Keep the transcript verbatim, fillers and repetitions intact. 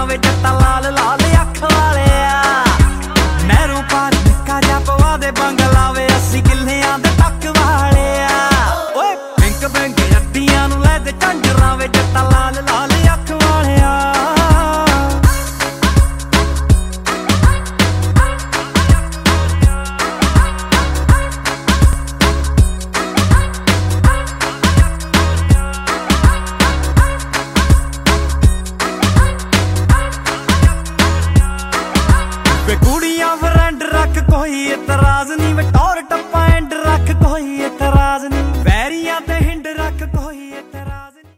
ਵੇ ਜੱਟਾ ਲਾਲ ਲਾਲ ਅੱਖ ਵਾਲਿਆ ਨਹਿਰੋਂ ਪਾਰ ਨਿੱਕਾ ਜਿਹਾ ਪਵਾ ਦੇ ਬੰਗਲਾ ਵੇ ਅੱਸੀ ਕਿੱਲਿਆਂ ਦੇ ਟੱਕ ਵਾਲਿਆ ਓਏ ਪਿੰਕ ਪਿੰਕ ਅੱਡੀਆਂ ਨੂੰ ਲੈ ਦੇ ਝਾਂਜਰਾਂ ਵੇ ਜੱਟਾ ਲਾਲ ਲਾਲ ਅੱਖ ਵਾਲਿਆ ਵੇ ਕੁੜੀਆਂ ਫਰੈਂਡ ਰੱਖ ਕੋਈ ਇਤਰਾਜ਼ ਨਹੀਂ ਵੇ